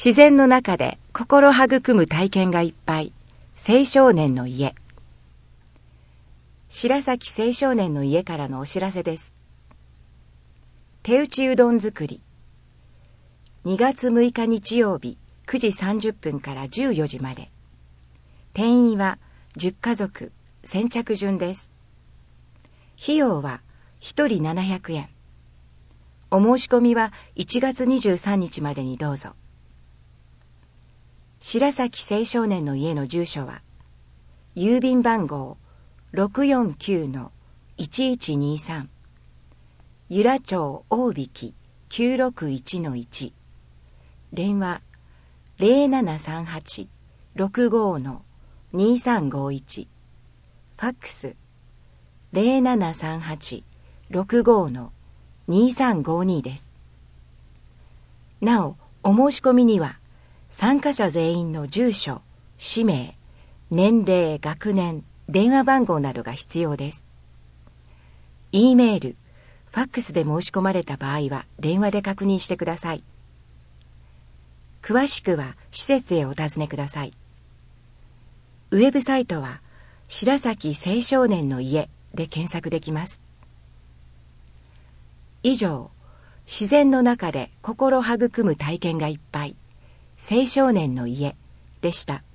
自然の中で心育む体験がいっぱい。青少年の家。白崎青少年の家からのお知らせです。手打ちうどん作り。2月6日日曜日9時30分から14時まで。定員は10家族、先着順です。費用は1人700円。お申し込みは1月23日までにどうぞ。白崎青少年の家の住所は、郵便番号 649-1123 由良町大引 961-1 電話 0738-65-2351 ファックス 0738-65-2352 です。なお、お申し込みには参加者全員の住所、氏名、年齢、学年、電話番号などが必要です。E メール、ファックスで申し込まれた場合は電話で確認してください。詳しくは施設へお尋ねください。ウェブサイトは白崎青少年の家で検索できます。以上、自然の中で心育む体験がいっぱい。青少年の家でした。